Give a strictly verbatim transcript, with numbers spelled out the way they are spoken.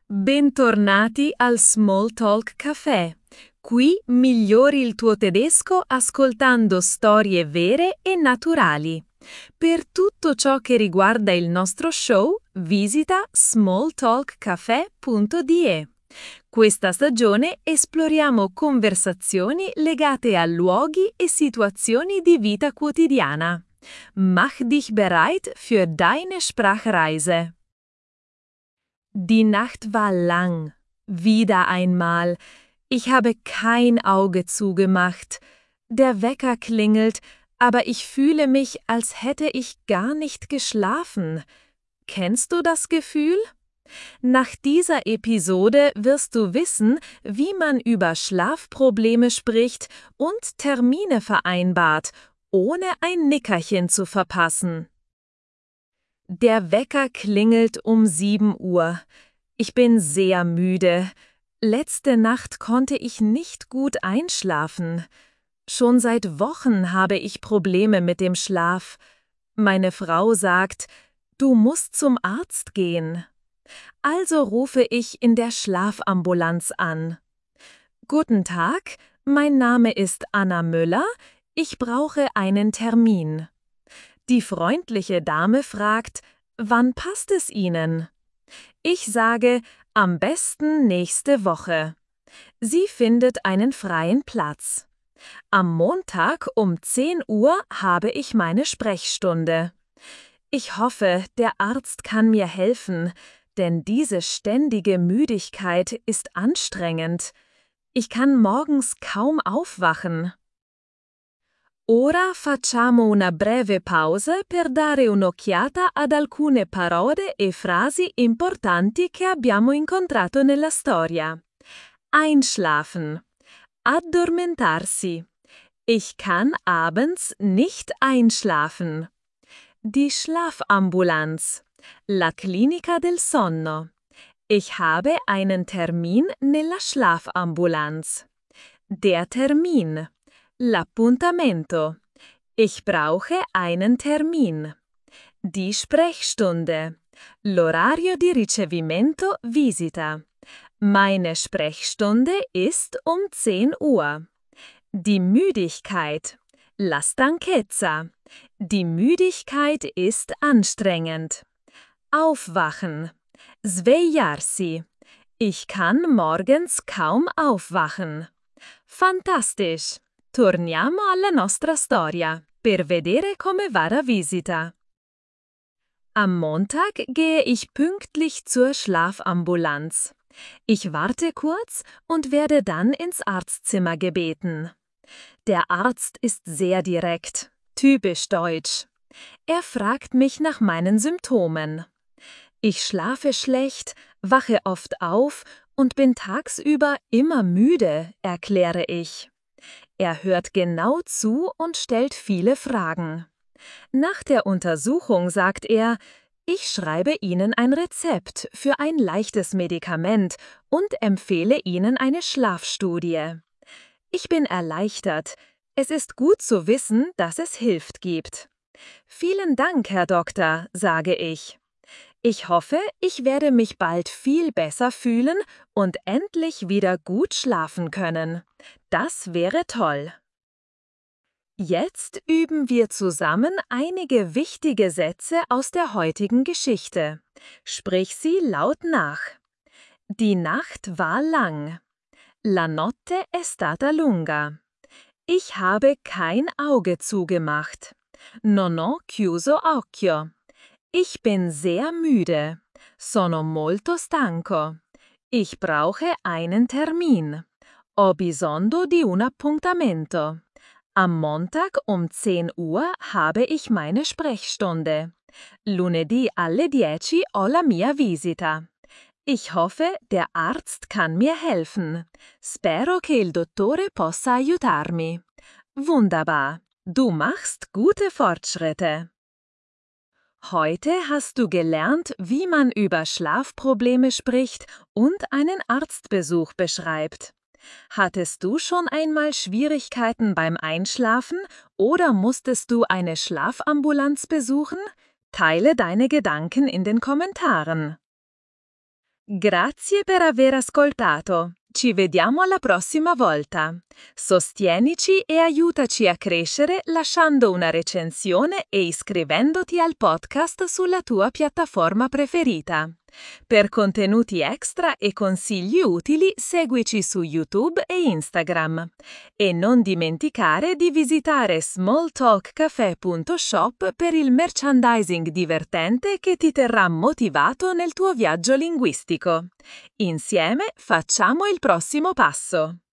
Bentornati al Small Talk Café. Qui migliori il tuo tedesco ascoltando storie vere e naturali. Per tutto ciò che riguarda il nostro show, visita small talk café punto d e. Questa stagione esploriamo conversazioni legate a luoghi e situazioni di vita quotidiana. Mach dich bereit für deine Sprachreise. Die Nacht war lang. Wieder einmal. Ich habe kein Auge zugemacht. Der Wecker klingelt, aber ich fühle mich, als hätte ich gar nicht geschlafen. Kennst du das Gefühl? Nach dieser Episode wirst du wissen, wie man über Schlafprobleme spricht und Termine vereinbart, ohne ein Nickerchen zu verpassen. Der Wecker klingelt um sieben Uhr. Ich bin sehr müde. Letzte Nacht konnte ich nicht gut einschlafen. Schon seit Wochen habe ich Probleme mit dem Schlaf. Meine Frau sagt, du musst zum Arzt gehen. Also rufe ich in der Schlafambulanz an. Guten Tag, mein Name ist Anna Müller. Ich brauche einen Termin. Die freundliche Dame fragt, wann passt es Ihnen? Ich sage, am besten nächste Woche. Sie findet einen freien Platz. Am Montag um zehn Uhr habe ich meine Sprechstunde. Ich hoffe, der Arzt kann mir helfen, denn diese ständige Müdigkeit ist anstrengend. Ich kann morgens kaum aufwachen. Ora facciamo una breve pausa per dare un'occhiata ad alcune parole e frasi importanti che abbiamo incontrato nella storia. Einschlafen. Addormentarsi. Ich kann abends nicht einschlafen. Die Schlafambulanz. La clinica del sonno. Ich habe einen Termin nella Schlafambulanz. Der Termin. L'appuntamento. Ich brauche einen Termin. Die Sprechstunde. L'orario di ricevimento visita. Meine Sprechstunde ist um zehn Uhr. Die Müdigkeit. La stanchezza. Die Müdigkeit ist anstrengend. Aufwachen. Svegliarsi. Ich kann morgens kaum aufwachen. Fantastisch! Torniamo alla nostra storia, per vedere come va la visita. Am Montag gehe ich pünktlich zur Schlafambulanz. Ich warte kurz und werde dann ins Arztzimmer gebeten. Der Arzt ist sehr direkt, typisch deutsch. Er fragt mich nach meinen Symptomen. Ich schlafe schlecht, wache oft auf und bin tagsüber immer müde, erkläre ich. Er hört genau zu und stellt viele Fragen. Nach der Untersuchung sagt er, ich schreibe Ihnen ein Rezept für ein leichtes Medikament und empfehle Ihnen eine Schlafstudie. Ich bin erleichtert. Es ist gut zu wissen, dass es Hilfe gibt. Vielen Dank, Herr Doktor, sage ich. Ich hoffe, ich werde mich bald viel besser fühlen und endlich wieder gut schlafen können. Das wäre toll. Jetzt üben wir zusammen einige wichtige Sätze aus der heutigen Geschichte. Sprich sie laut nach. Die Nacht war lang. La notte è stata lunga. Ich habe kein Auge zugemacht. Non ho chiuso occhio. Ich bin sehr müde. Sono molto stanco. Ich brauche einen Termin. Ho bisogno di un appuntamento. Am Montag um zehn Uhr habe ich meine Sprechstunde. Lunedì alle dieci ho la mia visita. Ich hoffe, der Arzt kann mir helfen. Spero che il dottore possa aiutarmi. Wunderbar. Du machst gute Fortschritte. Heute hast du gelernt, wie man über Schlafprobleme spricht und einen Arztbesuch beschreibt. Hattest du schon einmal Schwierigkeiten beim Einschlafen oder musstest du eine Schlafambulanz besuchen? Teile deine Gedanken in den Kommentaren. Grazie per aver ascoltato. Ci vediamo alla prossima volta. Sostienici e aiutaci a crescere lasciando una recensione e iscrivendoti al podcast sulla tua piattaforma preferita. Per contenuti extra e consigli utili, seguici su YouTube e Instagram. E non dimenticare di visitare small talk cafe punto shop per il merchandising divertente che ti terrà motivato nel tuo viaggio linguistico. Insieme facciamo il prossimo passo.